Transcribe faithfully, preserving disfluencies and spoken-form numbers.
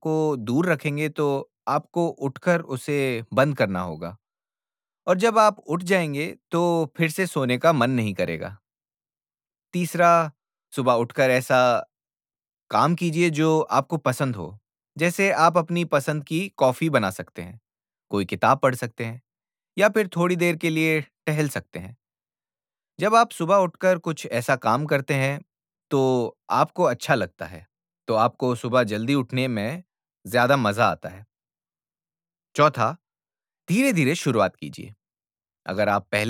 को दूर रखेंगे तो आपको उठकर उसे बंद करना होगा और जब आप उठ जाएँगे तो फिर से सोने का मन नहीं करेगा। तीसरा, सुबह उठकर ऐसा काम कीजिए जो आपको पसंद हो। जैसे आप अपनी पसंद की कॉफ़ी बना सकते हैं, कोई किताब पढ़ सकते हैं या फिर थोड़ी देर के लिए टहल सकते हैं। जब आप सुबह उठकर कुछ ऐसा काम करते हैं, तो आपको अच्छा लगता है, तो आपको सुबह जल्दी उठने में ज़्यादा मज़ा आता है। चौथा, धीरे-धीरे शुरुआत कीजिए। अगर आप पहले